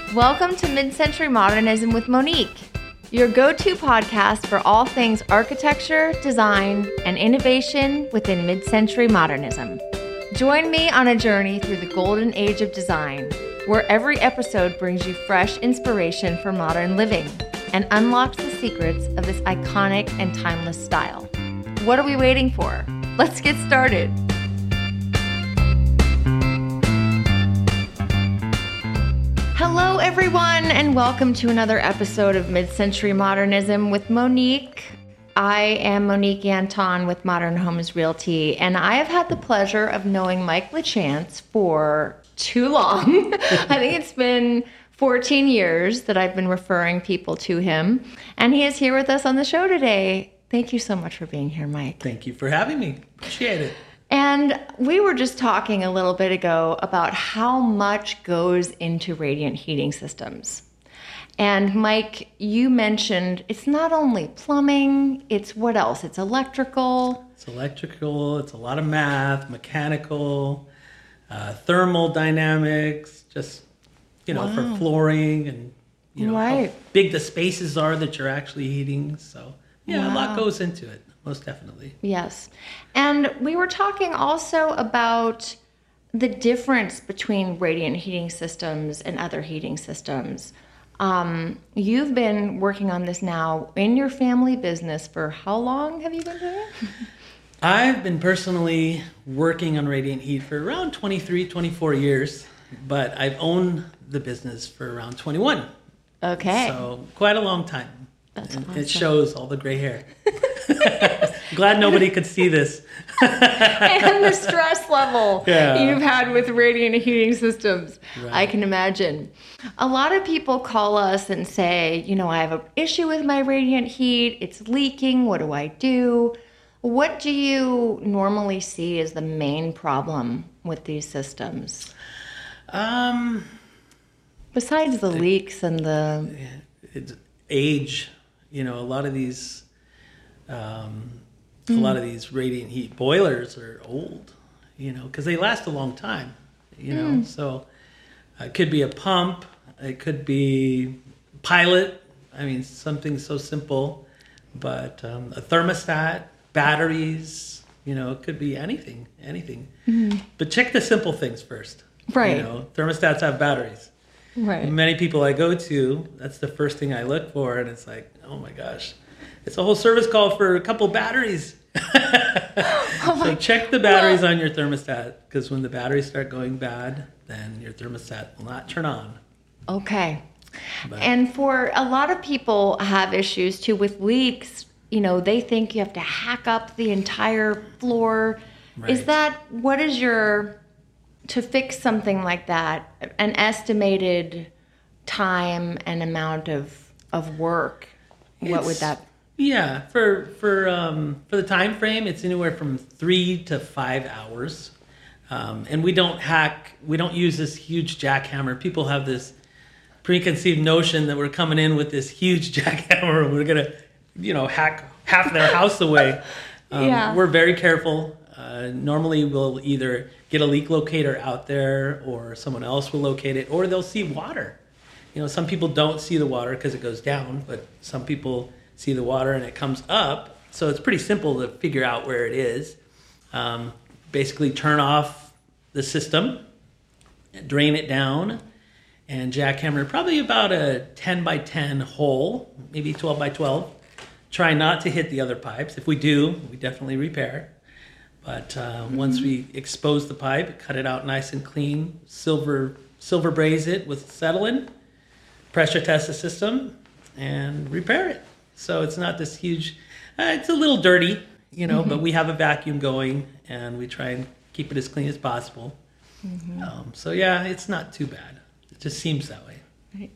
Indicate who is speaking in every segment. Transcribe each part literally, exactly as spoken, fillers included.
Speaker 1: Welcome to Mid-Century Modernism with Monique, your go-to podcast for all things architecture, design, and innovation within mid-century modernism. Join me on a journey through the golden age of design, where every episode brings you fresh inspiration for modern living and unlocks the secrets of this iconic and timeless style. What are we waiting for? Let's get started. Hello, everyone, and welcome to another episode of Mid-Century Modernism with Monique. I am Monique Anton with Modern Homes Realty, and I have had the pleasure of knowing Mike LaChance for too long. I think it's been fourteen years that I've been referring people to him, and he is here with us on the show today. Thank you so much for being here, Mike.
Speaker 2: Thank you for having me. Appreciate it.
Speaker 1: And we were just talking a little bit ago about how much goes into radiant heating systems. And Mike, you mentioned it's not only plumbing, it's what else? It's electrical.
Speaker 2: It's electrical, it's a lot of math, mechanical, uh, thermal dynamics, just, you know, wow. for flooring and, you know,
Speaker 1: right.
Speaker 2: how big the spaces are that you're actually heating. So, yeah, wow. a lot goes into it. Most definitely.
Speaker 1: Yes. And we were talking also about the difference between radiant heating systems and other heating systems. Um, you've been working on this now in your family business for how long have you been doing it?
Speaker 2: I've been personally working on radiant heat for around twenty-three, twenty-four years, but I've owned the business for around twenty-one.
Speaker 1: Okay.
Speaker 2: So quite a long time.
Speaker 1: That's
Speaker 2: and
Speaker 1: awesome.
Speaker 2: It shows all the gray hair. Glad nobody could see this.
Speaker 1: And the stress level
Speaker 2: yeah.
Speaker 1: you've had with radiant heating systems.
Speaker 2: Right.
Speaker 1: I can imagine. A lot of people call us and say, you know, I have an issue with my radiant heat. It's leaking. What do I do? What do you normally see as the main problem with these systems?
Speaker 2: Um,
Speaker 1: Besides the leaks and the...
Speaker 2: It's age. You know, a lot of these... Um,
Speaker 1: mm.
Speaker 2: a lot of these radiant heat boilers are old, you know, because they last a long time, you know.
Speaker 1: Mm.
Speaker 2: So uh, it could be a pump, it could be pilot. I mean, something so simple, but um, a thermostat, batteries, you know, it could be anything, anything.
Speaker 1: Mm.
Speaker 2: But check the simple things first.
Speaker 1: Right.
Speaker 2: You know, thermostats have batteries.
Speaker 1: Right.
Speaker 2: Many people I go to, that's the first thing I look for, and it's like, oh my gosh. It's a whole service call for a couple batteries.
Speaker 1: oh
Speaker 2: so check the batteries well, on your thermostat, because when the batteries start going bad, then your thermostat will not turn on.
Speaker 1: Okay.
Speaker 2: But,
Speaker 1: and for a lot of people have issues too with leaks. You know, they think you have to hack up the entire floor.
Speaker 2: Right.
Speaker 1: Is that, what is your, to fix something like that, an estimated time and amount of, of work? What would that be?
Speaker 2: Yeah, for for um, for the time frame, it's anywhere from three to five hours, um, and we don't hack. We don't use this huge jackhammer. People have this preconceived notion that we're coming in with this huge jackhammer and we're gonna, you know, hack half their house away. Um,
Speaker 1: yeah.
Speaker 2: We're very careful. Uh, normally, we'll either get a leak locator out there, or someone else will locate it, or they'll see water. You know, some people don't see the water because it goes down, but some people see the water and it comes up. So it's pretty simple to figure out where it is. Um, basically turn off the system, drain it down, and jackhammer probably about a ten by ten hole, maybe twelve by twelve. Try not to hit the other pipes. If we do, we definitely repair. But uh, mm-hmm. once we expose the pipe, cut it out nice and clean, silver silver braze it with acetylene, pressure test the system, and repair it. So it's not this huge, uh, it's a little dirty, you know, mm-hmm. but we have a vacuum going and we try and keep it as clean as possible. Mm-hmm. Um, so yeah, it's not too bad. It just seems that way.
Speaker 1: Right.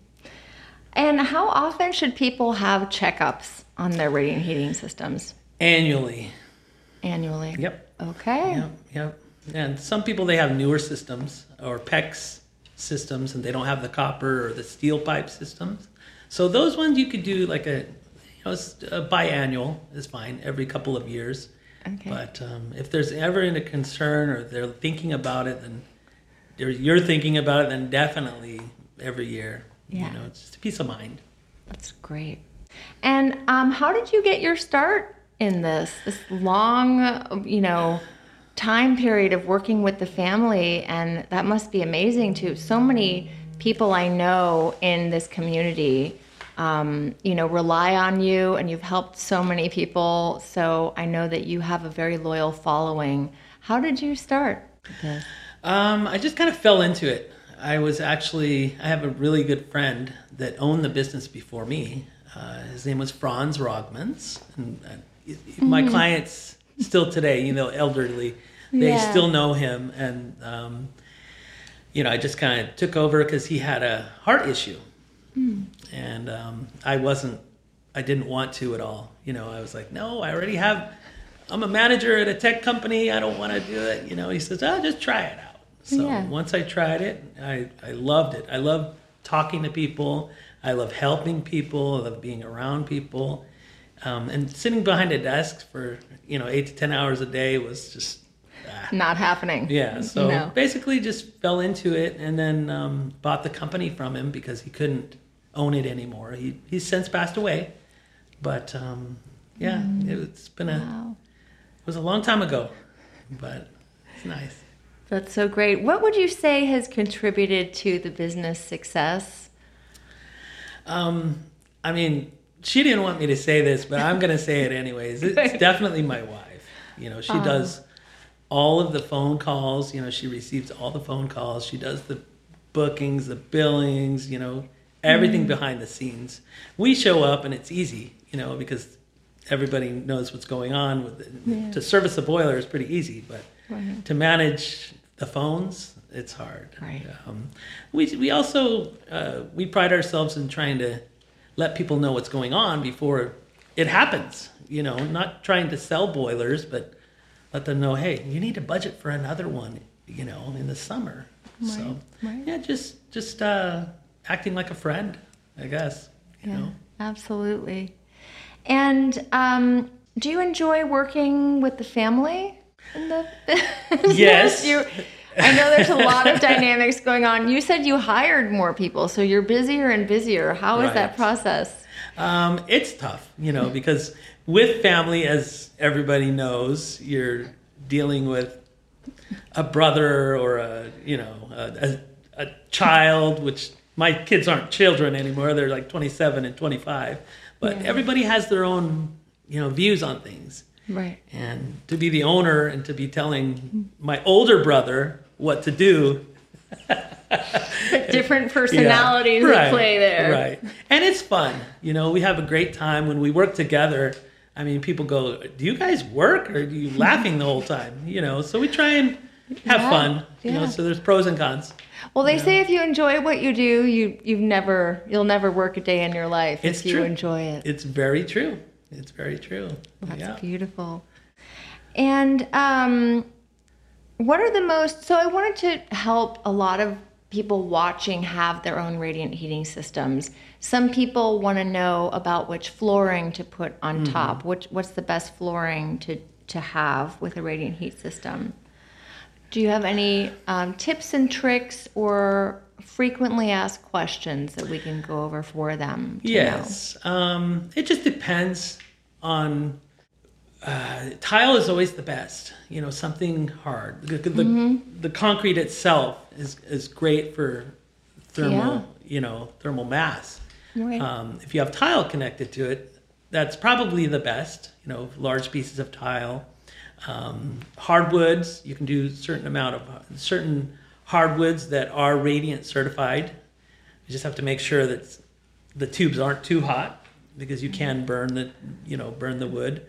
Speaker 1: And how often should people have checkups on their radiant heating systems?
Speaker 2: Annually.
Speaker 1: Annually?
Speaker 2: Yep.
Speaker 1: Okay.
Speaker 2: Yep, yep. And some people, they have newer systems or PEX systems and they don't have the copper or the steel pipe systems. So those ones you could do like a, you know, a biannual is fine, every couple of years.
Speaker 1: Okay.
Speaker 2: But um, if there's ever a concern or they're thinking about it, then or you're thinking about it, then definitely every year
Speaker 1: Yeah.
Speaker 2: You know, it's just a peace of mind.
Speaker 1: That's great. And um, how did you get your start in this, this long, you know, time period of working with the family? And that must be amazing too. So many people I know in this community, um, you know, rely on you, and you've helped so many people. So I know that you have a very loyal following. How did you start this?
Speaker 2: Um, I just kind of fell into it. I was actually, I have a really good friend that owned the business before me. Uh, his name was Franz Rogmans. And, uh, mm-hmm. My clients still today, you know, elderly, they yeah. still know him. And, um, you know, I just kind of took over because he had a heart issue. Mm. And um, I wasn't, I didn't want to at all. You know, I was like, no, I already have, I'm a manager at a tech company. I don't want to do it. You know, he says, oh, just try it out. So yeah. once I tried it, I, I loved it. I love talking to people. I love helping people. I love being around people. Um, and sitting behind a desk for, you know, eight to ten hours a day was just... Ah.
Speaker 1: Not happening.
Speaker 2: Yeah, so
Speaker 1: no.
Speaker 2: basically just fell into it and then um, bought the company from him because he couldn't own it anymore. He He's since passed away. But, um, yeah, mm. it's been a... Wow. It was a long time ago, but it's nice.
Speaker 1: That's so great. What would you say has contributed to the business success?
Speaker 2: Um, I mean, she didn't want me to say this, but I'm going to say it anyways. It's definitely my wife. You know, she oh. does all of the phone calls. You know, she receives all the phone calls. She does the bookings, the billings, you know, everything mm. behind the scenes. We show up and it's easy, you know, because everybody knows what's going on with it. Yeah. To service the boiler is pretty easy, but right. to manage the phones, it's hard.
Speaker 1: Right.
Speaker 2: Um, we we also uh, we pride ourselves in trying to let people know what's going on before it happens. You know, not trying to sell boilers, but let them know, hey, you need to budget for another one. You know, in the summer.
Speaker 1: Right.
Speaker 2: So
Speaker 1: right.
Speaker 2: yeah, just just uh, acting like a friend, I guess. You
Speaker 1: yeah,
Speaker 2: know?
Speaker 1: Absolutely. And um, do you enjoy working with the family in the business?
Speaker 2: Yes.
Speaker 1: you, I know there's a lot of dynamics going on. You said you hired more people, so you're busier and busier. How is
Speaker 2: right.
Speaker 1: that process?
Speaker 2: Um, it's tough, you know, because with family, as everybody knows, you're dealing with a brother or a, you know, a, a, a child, which my kids aren't children anymore. They're like twenty-seven and twenty-five. But yeah. everybody has their own, you know, views on things.
Speaker 1: Right.
Speaker 2: And to be the owner and to be telling my older brother what to do.
Speaker 1: Different personalities
Speaker 2: yeah, right,
Speaker 1: at play there.
Speaker 2: Right. And it's fun. You know, we have a great time when we work together. I mean, people go, do you guys work or are you laughing the whole time? You know, so we try and have
Speaker 1: yeah,
Speaker 2: fun. You
Speaker 1: yeah.
Speaker 2: know, so there's pros and cons.
Speaker 1: Well, they
Speaker 2: you know?
Speaker 1: say if you enjoy what you do, you you've never you'll never work a day in your life
Speaker 2: it's
Speaker 1: if you
Speaker 2: true.
Speaker 1: enjoy it.
Speaker 2: It's very true. It's very true.
Speaker 1: That's
Speaker 2: yeah.
Speaker 1: beautiful. And um, what are the most? So I wanted to help a lot of people watching have their own radiant heating systems. Some people want to know about which flooring to put on mm-hmm. top. Which what's the best flooring to to have with a radiant heat system? Do you have any um, tips and tricks or frequently asked questions that we can go over for them to
Speaker 2: yes. know? Um, it just depends on, uh, tile is always the best, you know, something hard. The, the, mm-hmm. the concrete itself is, is great for thermal, yeah. you know, thermal mass.
Speaker 1: Right.
Speaker 2: Um, if you have tile connected to it, that's probably the best, you know, large pieces of tile. Um, hardwoods, you can do a certain amount of certain hardwoods that are radiant certified. You just have to make sure that the tubes aren't too hot because you can burn the, you know, burn the wood.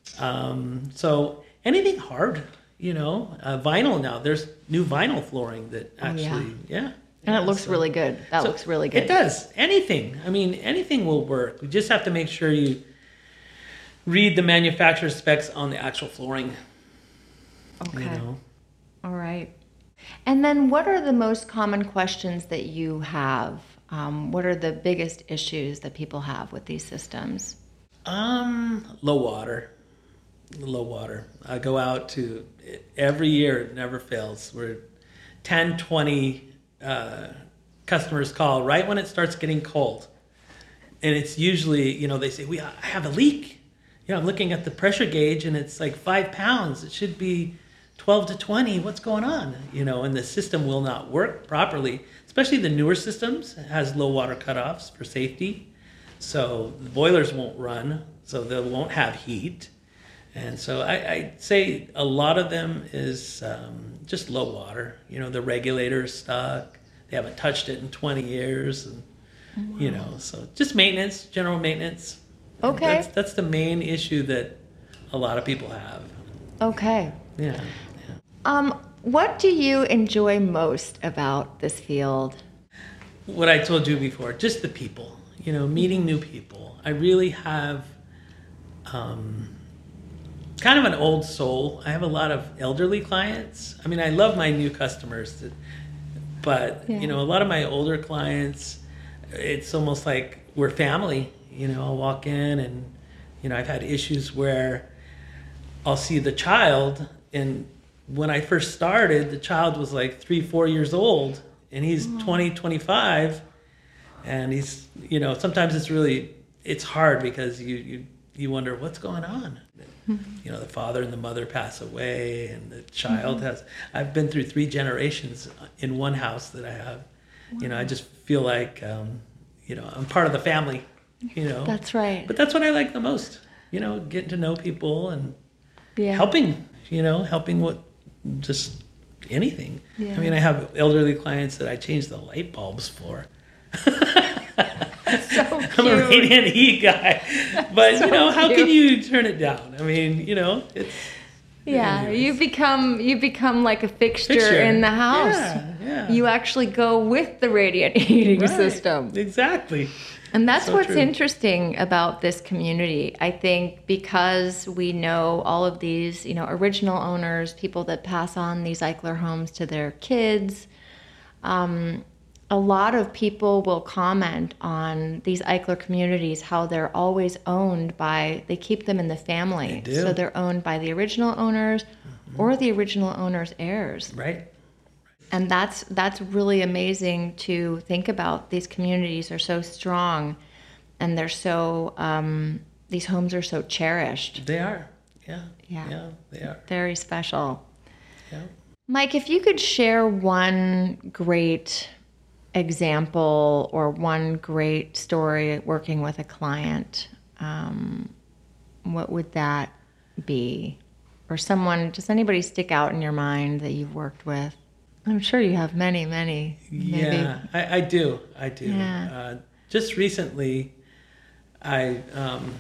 Speaker 2: Um, so anything hard, you know, uh, vinyl now. There's new vinyl flooring that actually, oh, yeah. yeah.
Speaker 1: And
Speaker 2: yeah,
Speaker 1: it looks
Speaker 2: so,
Speaker 1: really good. That
Speaker 2: so
Speaker 1: looks really good.
Speaker 2: It does. Anything. I mean, anything will work. We just have to make sure you read the manufacturer's specs on the actual flooring.
Speaker 1: Okay.
Speaker 2: You know?
Speaker 1: All right. And then what are the most common questions that you have? Um, what are the biggest issues that people have with these systems?
Speaker 2: Um, low water. Low water. I go out to, every year, it never fails. We're ten, twenty uh, customers call right when it starts getting cold. And it's usually, you know, they say, we I have a leak. You know, I'm looking at the pressure gauge and it's like five pounds. It should be twelve to twenty. What's going on? You know, and the system will not work properly, especially the newer systems. It has low water cutoffs for safety. So the boilers won't run, so they won't have heat. And so I, I'd say a lot of them is um, just low water. You know, the regulator's stuck. They haven't touched it in twenty years. And, wow. You know, so just maintenance, general maintenance.
Speaker 1: Okay.
Speaker 2: That's, that's the main issue that a lot of people have.
Speaker 1: Okay.
Speaker 2: Yeah. yeah.
Speaker 1: Um, what do you enjoy most about this field?
Speaker 2: What I told you before, just the people, you know, meeting new people. I really have um, kind of an old soul. I have a lot of elderly clients. I mean, I love my new customers, but, yeah. you know, a lot of my older clients, it's almost like we're family. You know, I'll walk in and, you know, I've had issues where I'll see the child, and when I first started, the child was like three, four years old, and he's oh. twenty, twenty-five, and he's, you know, sometimes it's really, it's hard because you, you, you wonder what's going on. Mm-hmm. You know, the father and the mother pass away, and the child mm-hmm. has, I've been through three generations in one house that I have. Wow. You know, I just feel like, um, you know, I'm part of the family. You know,
Speaker 1: that's right.
Speaker 2: But that's what I like the most. You know, getting to know people and
Speaker 1: yeah.
Speaker 2: helping. You know, helping with just anything.
Speaker 1: Yeah.
Speaker 2: I mean, I have elderly clients that I change the light bulbs for.
Speaker 1: So cute.
Speaker 2: I'm a radiant heat guy, but
Speaker 1: so
Speaker 2: you know, how
Speaker 1: cute.
Speaker 2: can you turn it down? I mean, you know, it's.
Speaker 1: Yeah, anyways. you become you become like a fixture,
Speaker 2: Fixture.
Speaker 1: in the house.
Speaker 2: Yeah, yeah.
Speaker 1: You actually go with the radiant heating
Speaker 2: right.
Speaker 1: system.
Speaker 2: Exactly.
Speaker 1: And that's
Speaker 2: So
Speaker 1: what's
Speaker 2: true.
Speaker 1: interesting about this community. I think because we know all of these, you know, original owners, people that pass on these Eichler homes to their kids, um, a lot of people will comment on these Eichler communities, how they're always owned by, they keep them in the family.
Speaker 2: They do.
Speaker 1: So they're owned by the original owners mm-hmm. or the original owner's heirs.
Speaker 2: Right.
Speaker 1: And that's that's really amazing to think about. These communities are so strong, and they're so um, these homes are so cherished.
Speaker 2: They are, yeah,
Speaker 1: yeah,
Speaker 2: yeah, they are
Speaker 1: very special.
Speaker 2: Yeah.
Speaker 1: Mike, if you could share one great example or one great story working with a client, um, what would that be? Or someone, does anybody stick out in your mind that you've worked with? I'm sure you have many, many. Maybe.
Speaker 2: Yeah, I, I do. I do.
Speaker 1: Yeah.
Speaker 2: Uh, just recently, I um,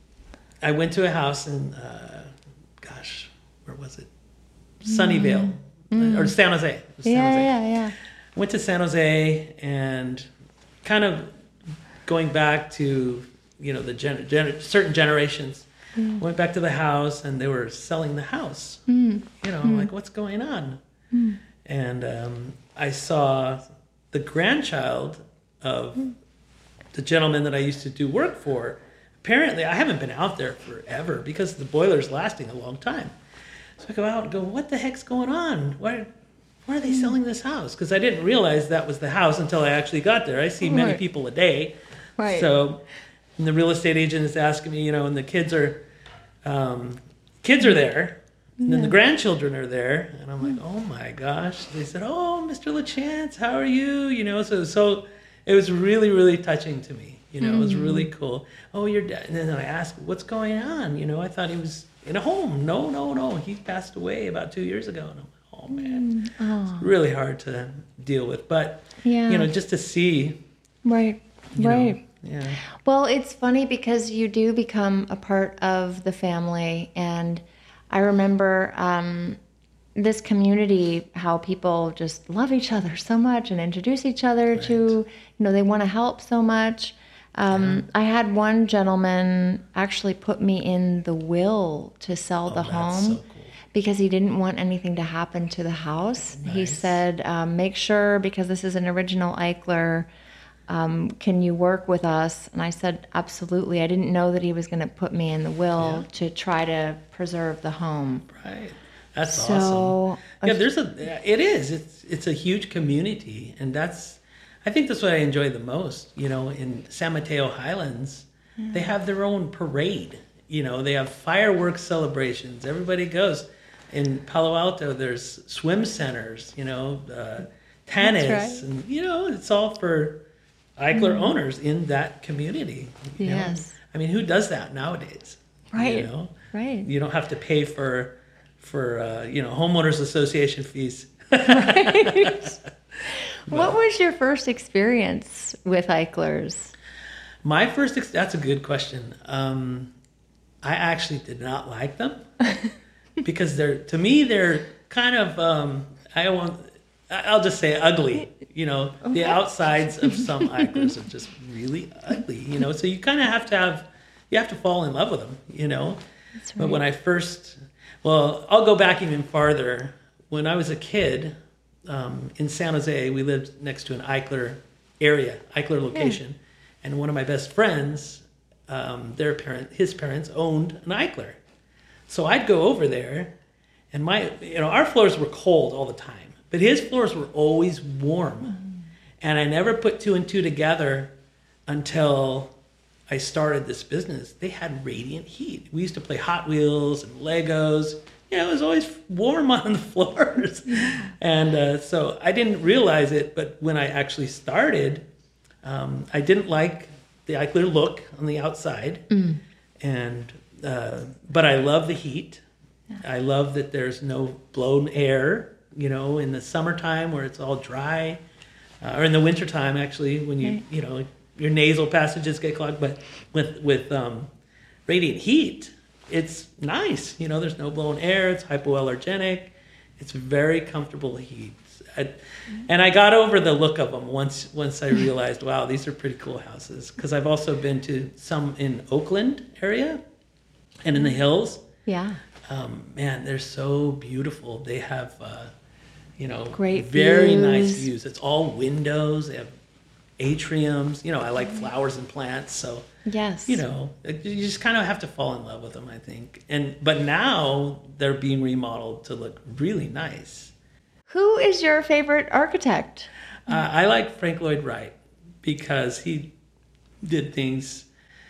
Speaker 2: I went to a house in, uh, gosh, where was it? Sunnyvale, mm. or San Jose. It was San
Speaker 1: yeah,
Speaker 2: Jose.
Speaker 1: yeah, yeah.
Speaker 2: Went to San Jose and kind of going back to, you know, the gen- gen- certain generations. Mm. Went back to the house and they were selling the house. Mm. You know, mm. like, what's going on? Mm. And um, I saw the grandchild of the gentleman that I used to do work for. Apparently, I haven't been out there forever because the boiler's lasting a long time. So I go out and go, what the heck's going on? Why, why are they selling this house? Because I didn't realize that was the house until I actually got there. I see many
Speaker 1: right.
Speaker 2: people a day.
Speaker 1: Right.
Speaker 2: So and the real estate agent is asking me, you know, and the kids are, um, kids are there. And then
Speaker 1: yeah.
Speaker 2: the grandchildren are there, and I'm like, oh my gosh. They said, oh, Mister LaChance, how are you? You know, so so it was really, really touching to me. You know, mm. it was really cool. Oh, your dad. And then I asked, what's going on? You know, I thought he was in a home. No, no, no. He passed away about two years ago. And I'm like, oh, man. Mm. Oh. It's really hard to deal with. But, yeah. you know, just to see.
Speaker 1: Right, right.
Speaker 2: Know, yeah.
Speaker 1: Well, it's funny because you do become a part of the family, and I remember um, this community, how people just love each other so much and introduce each other right. to, you know, they want to help so much. Um, yeah. I had one gentleman actually put me in the will to sell
Speaker 2: oh,
Speaker 1: the home
Speaker 2: so cool.
Speaker 1: because he didn't want anything to happen to the house. Nice. He said, um, make sure, because this is an original Eichler, Um, can you work with us? And I said, absolutely. I didn't know that he was going to put me in the will yeah. to try to preserve the home.
Speaker 2: Right. That's
Speaker 1: so,
Speaker 2: awesome. Yeah, there's a, it is, it's, it's a huge community. And that's, I think that's what I enjoy the most. You know, in San Mateo Highlands, mm. they have their own parade. You know, they have fireworks celebrations. Everybody goes. In Palo Alto, there's swim centers, you know, uh, tennis, right. and, you know, it's all for Eichler mm. owners in that community. You
Speaker 1: yes.
Speaker 2: know? I mean, who does that nowadays?
Speaker 1: Right.
Speaker 2: You know?
Speaker 1: Right.
Speaker 2: You don't have to pay for, for uh, you know, homeowners association fees.
Speaker 1: Right. What was your first experience with Eichlers?
Speaker 2: My first, ex- that's a good question. Um, I actually did not like them. Because they're, to me, they're kind of, um, I won't, I'll just say ugly. You know, okay. The outsides of some Eichlers are just really ugly, you know, so you kind of have to have, you have to fall in love with them, you know.
Speaker 1: That's right.
Speaker 2: But when I first, well, I'll go back even farther. When I was a kid um, in San Jose, we lived next to an Eichler area, Eichler location. Yeah. And one of my best friends, um, their parent, his parents owned an Eichler. So I'd go over there, and my, you know, our floors were cold all the time, but his floors were always warm. Mm-hmm. And I never put two and two together until I started this business. They had radiant heat. We used to play Hot Wheels and Legos. You know, it was always warm on the floors. Yeah. And uh, so I didn't realize it, but when I actually started, um, I didn't like the Eichler look on the outside. Mm. And Uh, but I love the heat. Yeah. I love that there's no blown air, you know, in the summertime where it's all dry, uh, or in the wintertime, actually, when you, right. you know, your nasal passages get clogged. But with, with um, radiant heat, it's nice. You know, there's no blown air. It's hypoallergenic. It's very comfortable heat. I, mm-hmm. And I got over the look of them once once I realized, wow, these are pretty cool houses. Because I've also been to some in Oakland area. And in the hills,
Speaker 1: yeah,
Speaker 2: um, man, they're so beautiful. They have, uh, you know,
Speaker 1: great
Speaker 2: very
Speaker 1: views.
Speaker 2: nice views. It's all windows. They have atriums. You know, I like flowers and plants, so
Speaker 1: yes,
Speaker 2: you know, you just kind of have to fall in love with them, I think. And but now they're being remodeled to look really nice.
Speaker 1: Who is your favorite architect?
Speaker 2: Uh, I like Frank Lloyd Wright because he did things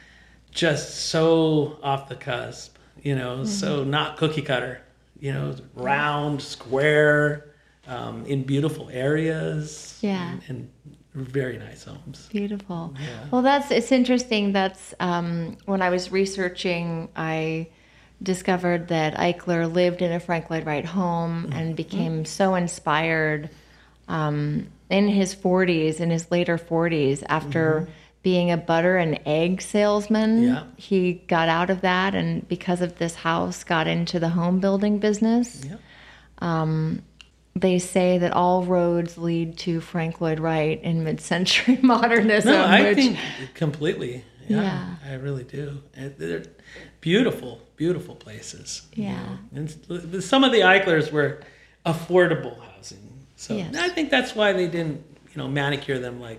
Speaker 2: just so off the cusp, you know, mm-hmm. so not cookie cutter, you know, round, square, um, in beautiful areas.
Speaker 1: Yeah.
Speaker 2: And, and very nice homes.
Speaker 1: Beautiful.
Speaker 2: Yeah.
Speaker 1: Well, that's, it's interesting. That's, um, when I was researching, I discovered that Eichler lived in a Frank Lloyd Wright home mm-hmm. and became mm-hmm. so inspired, um, in his forties, in his later forties, after mm-hmm. being a butter and egg salesman.
Speaker 2: Yeah.
Speaker 1: He got out of that, and because of this house, got into the home building business.
Speaker 2: Yeah.
Speaker 1: Um, they say that all roads lead to Frank Lloyd Wright in mid-century modernism.
Speaker 2: No, I
Speaker 1: which,
Speaker 2: think completely. Yeah,
Speaker 1: yeah,
Speaker 2: I really do. And they're beautiful, beautiful places.
Speaker 1: Yeah.
Speaker 2: You know? And some of the Eichlers were affordable housing. So
Speaker 1: yes.
Speaker 2: I think that's why they didn't, you know, manicure them like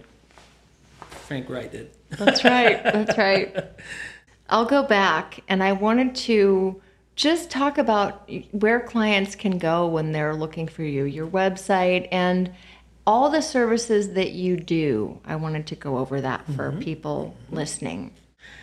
Speaker 2: Frank Wright did.
Speaker 1: That's right. That's right. I'll go back, and I wanted to just talk about where clients can go when they're looking for you, your website, and all the services that you do. I wanted to go over that for mm-hmm. people listening.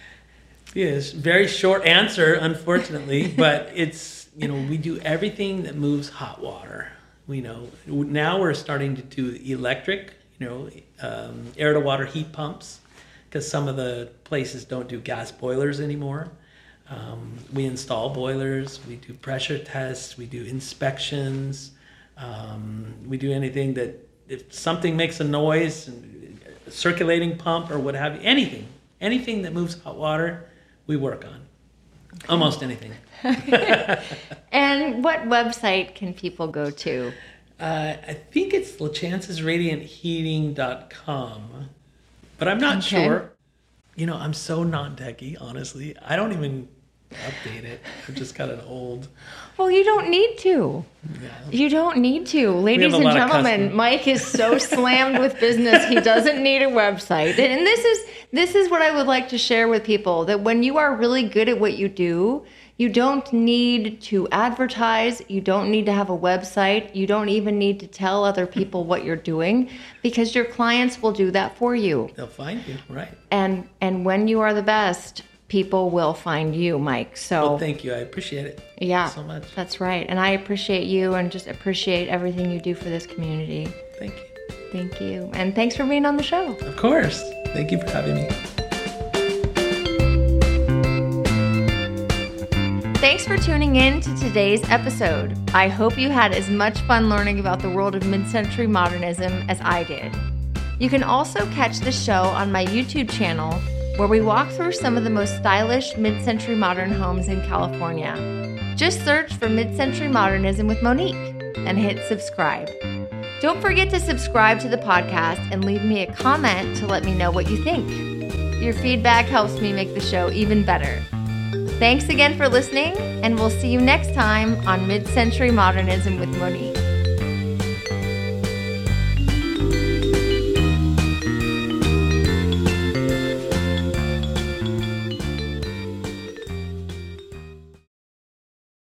Speaker 2: Yes, very short answer, unfortunately, but it's, you know, we do everything that moves hot water. We know now we're starting to do electric, you know, um, air to water heat pumps, because some of the places don't do gas boilers anymore. Um, we install boilers, we do pressure tests, we do inspections, um, we do anything that, if something makes a noise, a circulating pump or what have you, anything, anything that moves hot water, we work on. Okay. Almost anything.
Speaker 1: And what website can people go to?
Speaker 2: Uh, I think it's La Chances Radiant Heating dot com, but I'm not
Speaker 1: okay.
Speaker 2: sure. You know, I'm so non-techy, honestly. I don't even update it. I've just got an old.
Speaker 1: Well, you don't need to.
Speaker 2: Yeah.
Speaker 1: You don't need to. Ladies and gentlemen, Mike is so slammed with business, he doesn't need a website. And this is this is what I would like to share with people, that when you are really good at what you do, You don't need to advertise. You don't need to have a website. You don't even need to tell other people what you're doing, because your clients will do that for you.
Speaker 2: They'll find you, right?
Speaker 1: And and when you are the best, people will find you, Mike. So
Speaker 2: well, thank you. I appreciate it.
Speaker 1: Yeah,
Speaker 2: so much.
Speaker 1: That's right. And I appreciate you and just appreciate everything you do for this community.
Speaker 2: Thank you.
Speaker 1: Thank you. And thanks for being on the show.
Speaker 2: Of course. Thank you for having me.
Speaker 1: Thanks for tuning in to today's episode. I hope you had as much fun learning about the world of mid-century modernism as I did. You can also catch the show on my YouTube channel, where we walk through some of the most stylish mid-century modern homes in California. Just search for Mid-Century Modernism with Monique and hit subscribe. Don't forget to subscribe to the podcast and leave me a comment to let me know what you think. Your feedback helps me make the show even better. Thanks again for listening, and we'll see you next time on Mid-Century Modernism with Monique.